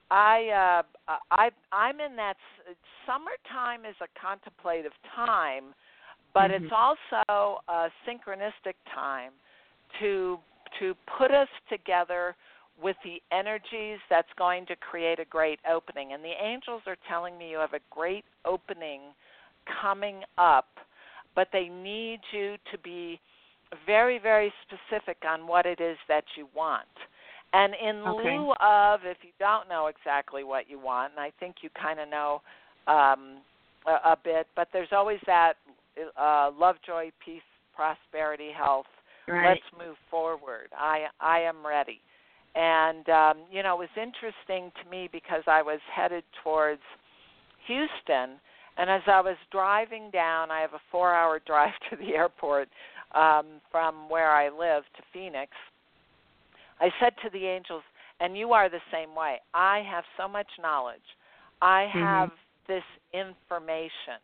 in that summertime is a contemplative time, but it's also a synchronistic time to put us together with the energies that's going to create a great opening. And the angels are telling me you have a great opening coming up, but they need you to be very, very specific on what it is that you want. And in lieu of, if you don't know exactly what you want, and I think you kind of know a bit, but there's always that love, joy, peace, prosperity, health. Let's move forward. I am ready. And, it was interesting to me because I was headed towards Houston, and as I was driving down, I have a 4-hour drive to the airport from where I live to Phoenix. I said to the angels, and you are the same way, I have so much knowledge. I have this information.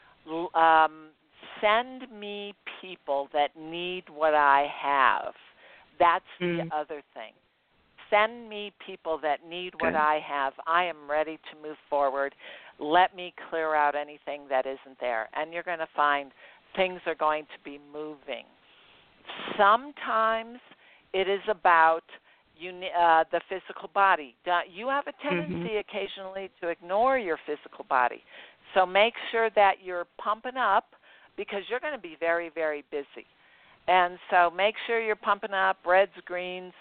Send me people that need what I have. That's the other thing. Send me people that need what I have. I am ready to move forward. Let me clear out anything that isn't there. And you're going to find things are going to be moving. Sometimes it is about the physical body. You have a tendency occasionally to ignore your physical body. So make sure that you're pumping up because you're going to be very, very busy. And so make sure you're pumping up reds, greens,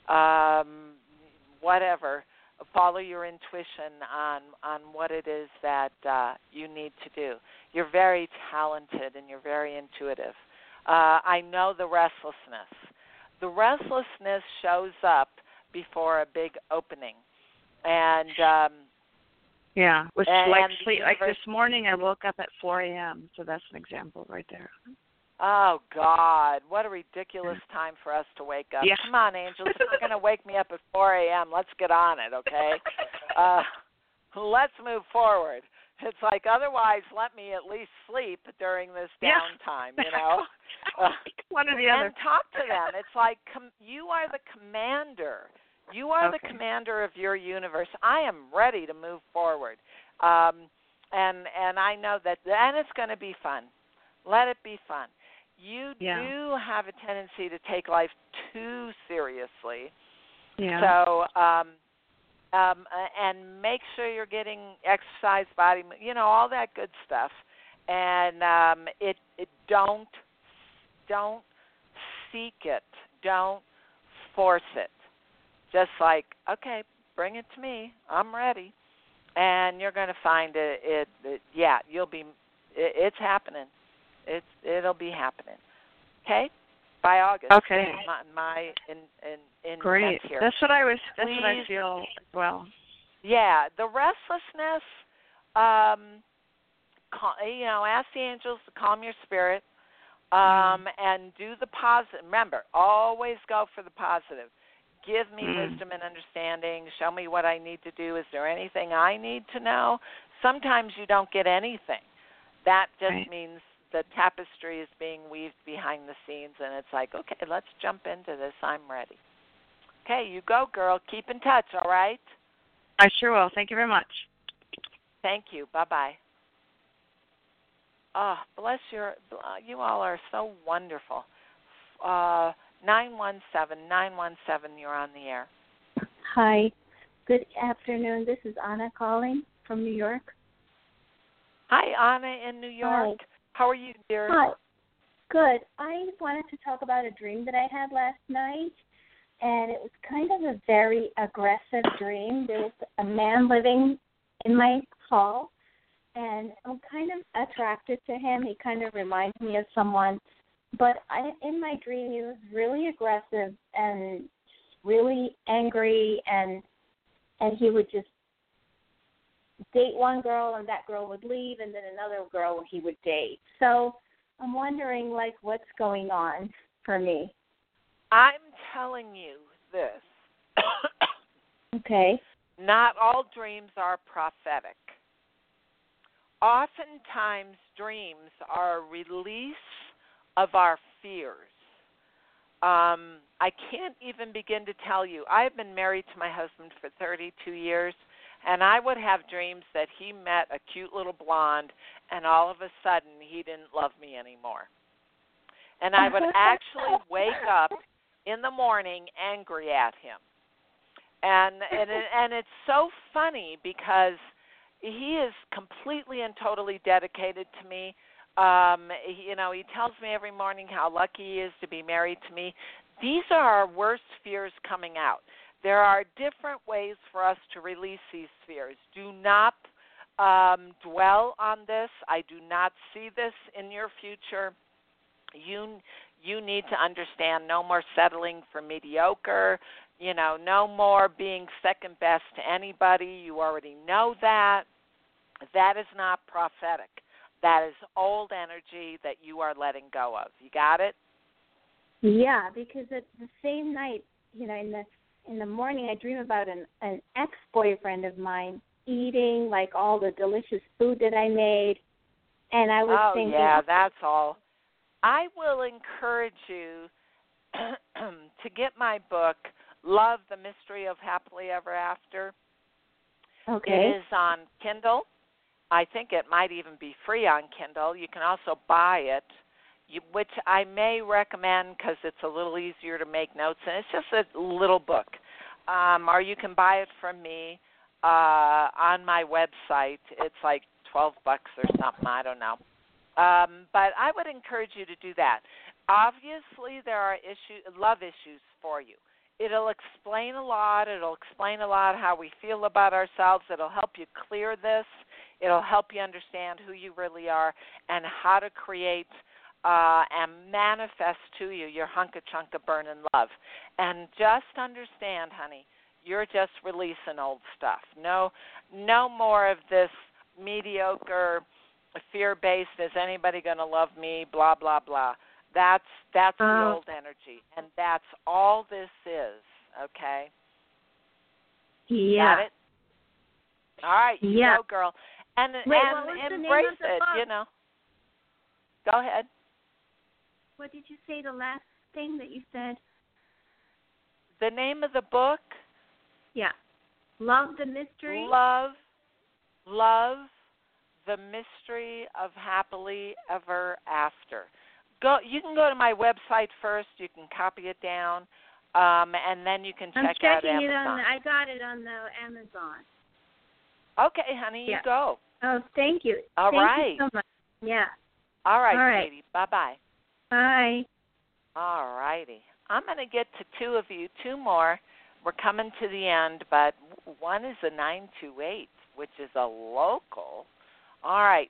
whatever. Follow your intuition on what it is that you need to do. You're very talented and you're very intuitive. I know the restlessness. The restlessness shows up before a big opening. And sleep. Like this morning I woke up at 4 a.m., so that's an example right there. Oh, God, what a ridiculous time for us to wake up. Yeah. Come on, angels, if you're going to wake me up at 4 a.m., let's get on it, okay? Let's move forward. It's like, otherwise, let me at least sleep during this downtime, One or the other. And talk to them. It's like you are the commander. You are the commander of your universe. I am ready to move forward. And I know that, and it's going to be fun. Let it be fun. You do have a tendency to take life too seriously. Yeah. So, and make sure you're getting exercise, body, all that good stuff. And don't seek it. Don't force it. Just like, okay, bring it to me. I'm ready. And you're going to find you'll be. It's happening. It'll be happening. Okay? By August. Okay. My Great. Here. That's what I feel as well. Yeah, the restlessness. Ask the angels to calm your spirit, and do the positive. Remember, always go for the positive. Give me wisdom and understanding. Show me what I need to do. Is there anything I need to know? Sometimes you don't get anything. That just means the tapestry is being weaved behind the scenes, and it's like, okay, let's jump into this. I'm ready. Okay, you go, girl. Keep in touch, all right? I sure will. Thank you very much. Thank you. Bye-bye. Oh, bless you all are so wonderful. 917, you're on the air. Hi. Good afternoon. This is Anna calling from New York. Hi, Anna in New York. Hi. How are you, dear? Hi. Good. I wanted to talk about a dream that I had last night. and it was kind of a very aggressive dream. There was a man living in my hall, and I'm kind of attracted to him. He kind of reminds me of someone. But in my dream, he was really aggressive and really angry, and he would just date one girl, and that girl would leave, and then another girl he would date. So I'm wondering, like, what's going on for me? I'm telling you this. Okay. Not all dreams are prophetic. Oftentimes, dreams are a release of our fears. I can't even begin to tell you. I've been married to my husband for 32 years, and I would have dreams that he met a cute little blonde, and all of a sudden he didn't love me anymore. And I would actually wake up in the morning angry at him. And it's so funny because he is completely and totally dedicated to me. He tells me every morning how lucky he is to be married to me. These are our worst fears coming out. There are different ways for us to release these fears. Do not dwell on this. I do not see this in your future. You need to understand no more settling for mediocre, no more being second best to anybody. You already know that. That is not prophetic. That is old energy that you are letting go of. You got it? Yeah, because it's the same night, in the morning I dream about an ex-boyfriend of mine eating like all the delicious food that I made, and I was thinking, yeah, that's all. I will encourage you to get my book, Love, the Mystery of Happily Ever After. Okay. It is on Kindle. I think it might even be free on Kindle. You can also buy it, which I may recommend because it's a little easier to make notes, and it's just a little book. Or you can buy it from me on my website. It's like $12 or something. I don't know. But I would encourage you to do that. Obviously, there are love issues for you. It'll explain a lot. It'll explain a lot how we feel about ourselves. It'll help you clear this. It'll help you understand who you really are and how to create and manifest to you your hunk-a-chunk of burning love. And just understand, honey, you're just releasing old stuff. No more of this mediocre, fear-based, is anybody going to love me, blah, blah, blah. That's the old energy, and that's all this is, okay? Yeah. Got it? All right, you go, girl. And what was the embrace name of the it, book? Go ahead. What did you say, the last thing that you said? The name of the book? Yeah. Love, the Mystery? Love, the Mystery of Happily Ever After. You can go to my website first. You can copy it down, and then you can check out Amazon. I'm checking it I got it on the Amazon. Okay, honey, you go. Oh, thank you. All right. Thank you so much. Yeah. All right, Katie. Bye-bye. Bye. All righty. I'm going to get to two of you, two more. We're coming to the end, but one is a 928, which is a local. All right,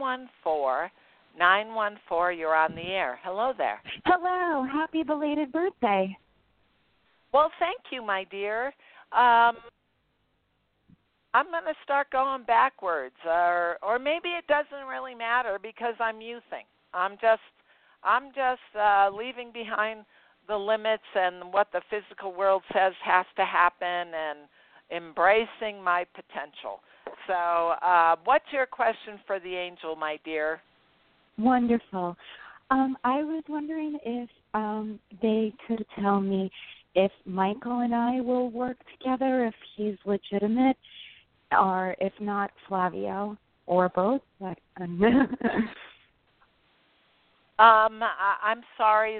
914, you're on the air. Hello there. Hello. Happy belated birthday. Well, thank you, my dear. I'm going to start going backwards, or maybe it doesn't really matter because I'm youthing. I'm just leaving behind the limits and what the physical world says has to happen and embracing my potential. So what's your question for the angel, my dear? Wonderful. I was wondering if they could tell me if Michael and I will work together, if he's legitimate, or if not, Flavio, or both. I'm sorry.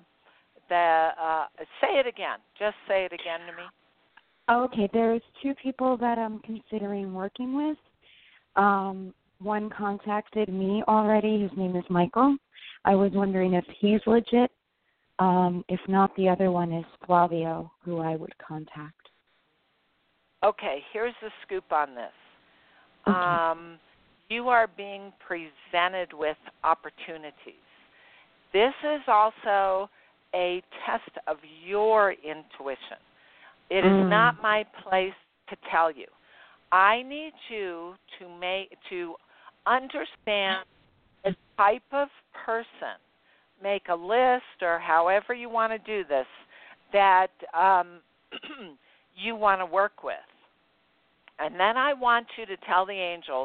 Say it again. Just say it again to me. Okay, there's two people that I'm considering working with. One contacted me already. His name is Michael. I was wondering if he's legit, If not, the other one is Flavio, who I would contact. Okay, here's the scoop on this. Okay. You are being presented with opportunities. This is also a test of your intuition. It is not my place to tell you. I need you to understand the type of person, make a list or however you want to do this, that you want to work with. And then I want you to tell the angels,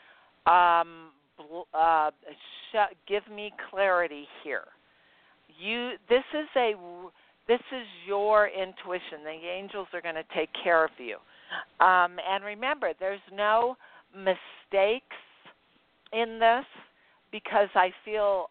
give me clarity here. This is your intuition. The angels are going to take care of you. And remember, there's no mistakes in this, because I feel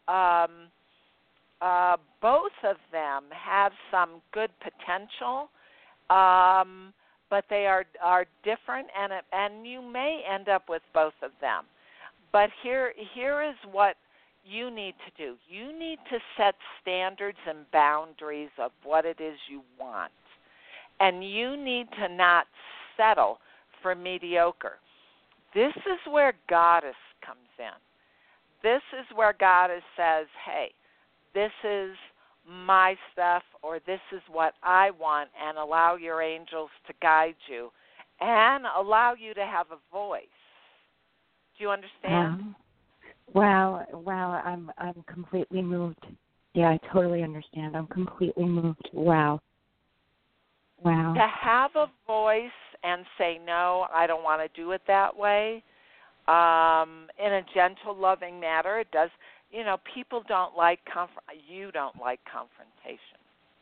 both of them have some good potential, but they are different, and you may end up with both of them. But here is what you need to do. You need to set standards and boundaries of what it is you want. And you need to not settle for mediocre. This is where Goddess comes in. This is where Goddess says, hey, this is my stuff, or this is what I want, and allow your angels to guide you and allow you to have a voice. Do you understand? Wow, I'm completely moved. Yeah, I totally understand. I'm completely moved. Wow. To have a voice and say, no, I don't want to do it that way, in a gentle, loving manner. It does, people don't like, you don't like confrontation.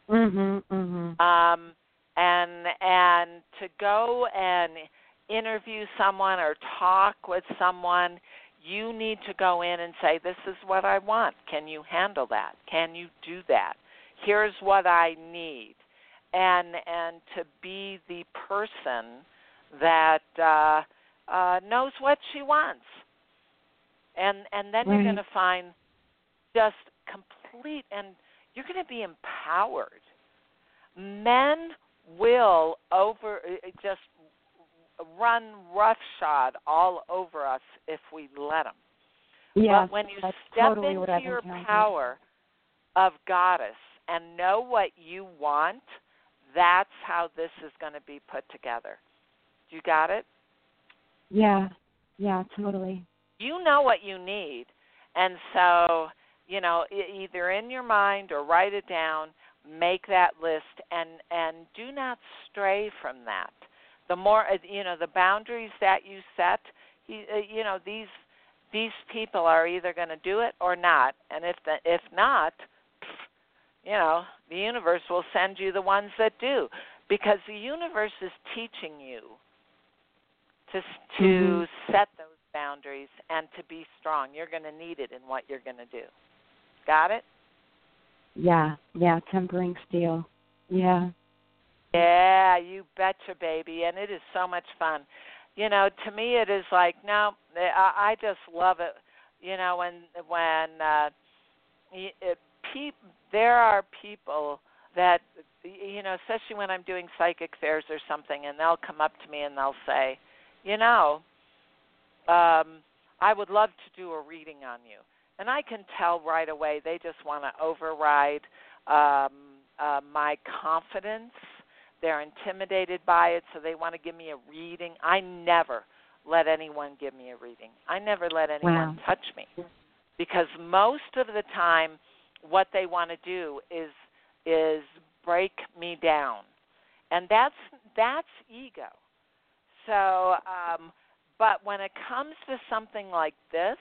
And to go and interview someone or talk with someone, you need to go in and say, this is what I want. Can you handle that? Can you do that? Here's what I need. And to be the person that knows what she wants. And then you're going to find just complete, and you're going to be empowered. Men will just run roughshod all over us if we let them. Yes, but when you step totally into your power of Goddess and know what you want, that's how this is going to be put together. You got it? Yeah, totally. You know what you need, and so, either in your mind or write it down, make that list, and do not stray from that. The more, the boundaries that you set, these people are either going to do it or not, and if not, the universe will send you the ones that do, because the universe is teaching you to set those boundaries and to be strong. You're going to need it in what you're going to do. Got it? Yeah, tempering steel. Yeah. Yeah, you betcha, baby, and it is so much fun. To me it is like, no, I just love it. When there are people that, especially when I'm doing psychic fairs or something, and they'll come up to me and they'll say, I would love to do a reading on you. And I can tell right away they just want to override my confidence. They're intimidated by it, so they want to give me a reading. I never let anyone give me a reading. I never let anyone touch me, because most of the time what they want to do is break me down, and that's ego. So, but when it comes to something like this,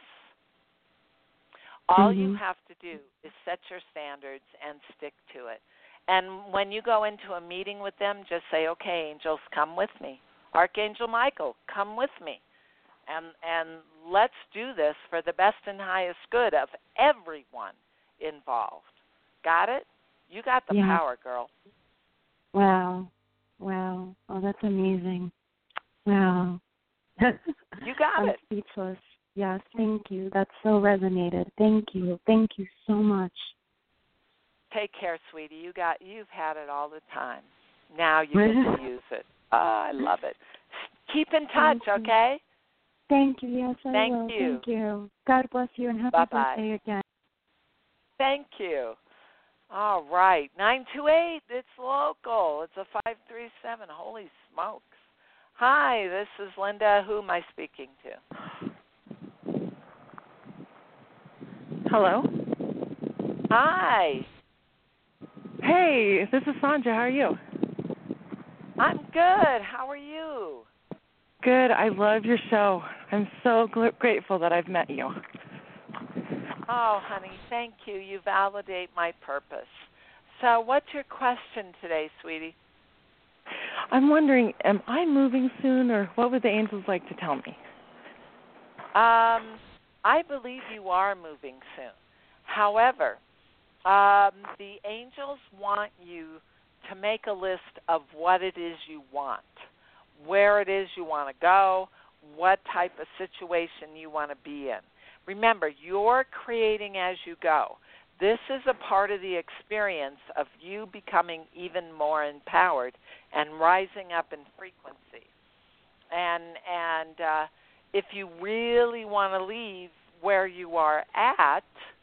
all you have to do is set your standards and stick to it. And when you go into a meeting with them, just say, okay, angels, come with me. Archangel Michael, come with me. And let's do this for the best and highest good of everyone involved. Got it? You got the power, girl. Wow. Oh, that's amazing. Wow. You got it. I'm speechless. Yes, thank you. That so resonated. Thank you. Thank you so much. Take care, sweetie. You've had it all the time. Now you get to use it. Oh, I love it. Keep in touch, okay? Thank you. Yes, I Thank will. you. Thank you. God bless you and happy Bye-bye. birthday again. Thank you. All right. 928, it's local. It's a 537. Holy smokes. Hi, this is Linda. Who am I speaking to? Hello. Hi. Hey, this is Sandra. How are you? I'm good. How are you? Good. I love your show. I'm so grateful that I've met you. Oh, honey, thank you. You validate my purpose. So what's your question today, sweetie? I'm wondering, am I moving soon, or what would the angels like to tell me? I believe you are moving soon. However, the angels want you to make a list of what it is you want, where it is you want to go, what type of situation you want to be in. Remember, you're creating as you go. This is a part of the experience of you becoming even more empowered and rising up in frequency. And if you really want to leave where you are at,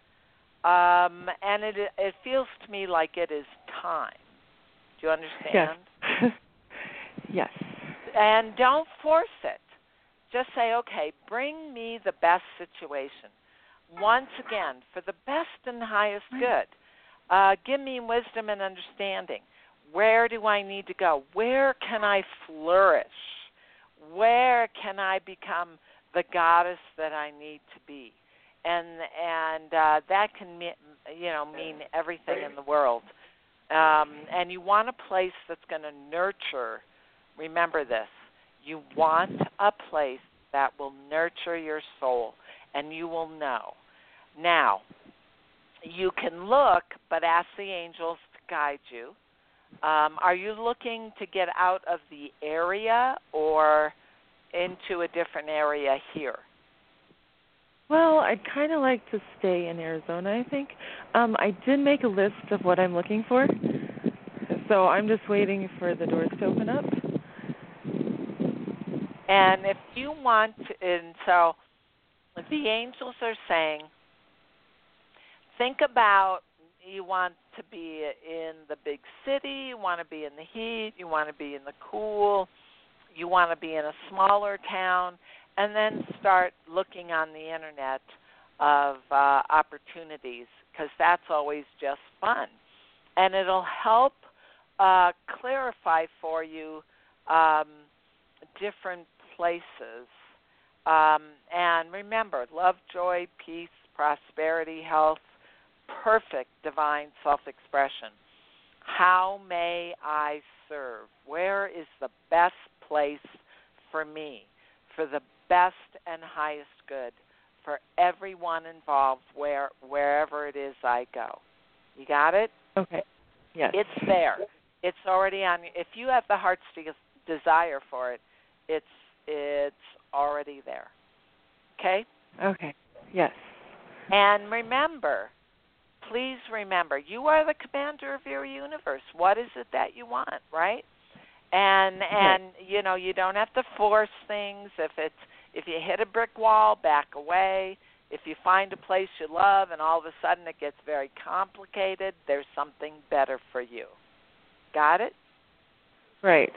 and it feels to me like it is time. Do you understand? Yes. Yes. And don't force it. Just say, okay, bring me the best situation. Once again, for the best and highest good. Give me wisdom and understanding. Where do I need to go? Where can I flourish? Where can I become the goddess that I need to be? And that can mean everything in the world. And you want a place that's going to nurture. Remember this. You want a place that will nurture your soul, and you will know. Now, you can look, but ask the angels to guide you. Are you looking to get out of the area or into a different area here? Well, I'd kind of like to stay in Arizona, I think. I did make a list of what I'm looking for, so I'm just waiting for the doors to open up. And if you want to, and so the angels are saying, think about you want to be in the big city, you want to be in the heat, you want to be in the cool, you want to be in a smaller town, and then start looking on the internet of opportunities, because that's always just fun. And it'll help clarify for you different places. And remember, love, joy, peace, prosperity, health, perfect divine self-expression. How may I serve? Where is the best place for me, for the best and highest good, for everyone involved, wherever it is I go? You got it? Okay. Yes. It's there. It's already on. If you have the heart's desire for it, it's already there. Okay? Okay. Yes. And remember, please remember, you are the commander of your universe. What is it that you want, right? And you don't have to force things. If you hit a brick wall, back away. If you find a place you love and all of a sudden it gets very complicated, there's something better for you. Got it? Right.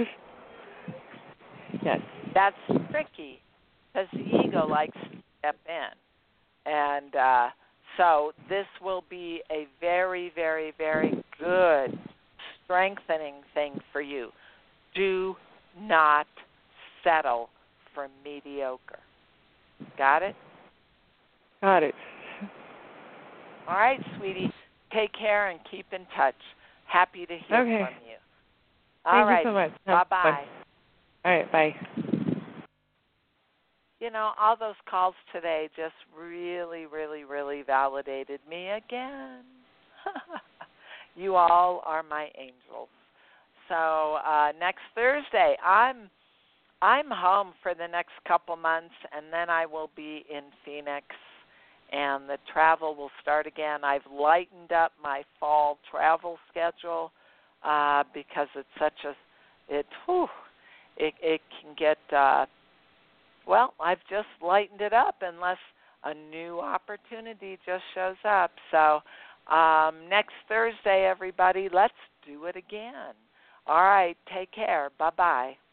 Yes. That's tricky because the ego likes to step in. And so this will be a very, very, very good strengthening thing for you. Do not settle for mediocre. Got it? Got it. All right, sweetie. Take care and keep in touch. Happy to hear from you. All right. Thank you so much. Bye-bye. All right, bye. All those calls today just really, really, really validated me again. You all are my angels. So next Thursday, I'm home for the next couple months, and then I will be in Phoenix. and the travel will start again. I've lightened up my fall travel schedule because it's such a it can get I've just lightened it up unless a new opportunity just shows up. So next Thursday, everybody, let's do it again. All right, take care. Bye-bye.